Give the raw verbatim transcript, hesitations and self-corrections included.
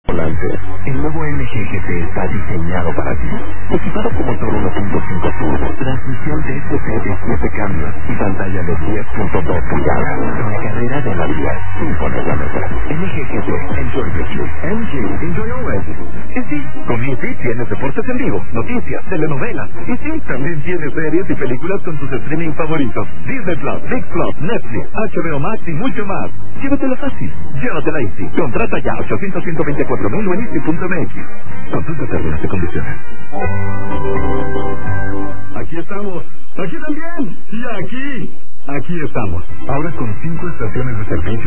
Volante. El nuevo M G G T está diseñado para ti. Equipado con motor uno punto cinco turbo, transmisión D S G de siete cambios y pantalla de diez punto dos pulgadas. La carrera de la vida sin poner la meta. M G G T, enjoy the truth. M G, enjoy always. Y sí, con Easy tienes deportes en vivo, noticias, telenovelas. Y sí, también tienes series y películas con tus streaming favoritos. Disney Plus, Big Plus, Netflix, H B O Max y mucho más. Llévatela fácil. Llévatela Easy. Contrata ya ochocientos, ciento veinticuatro mil o en easy punto m x. Consulta términos y condiciones. Aquí estamos. Aquí también. Y aquí. Aquí estamos. Ahora con cinco estaciones de servicio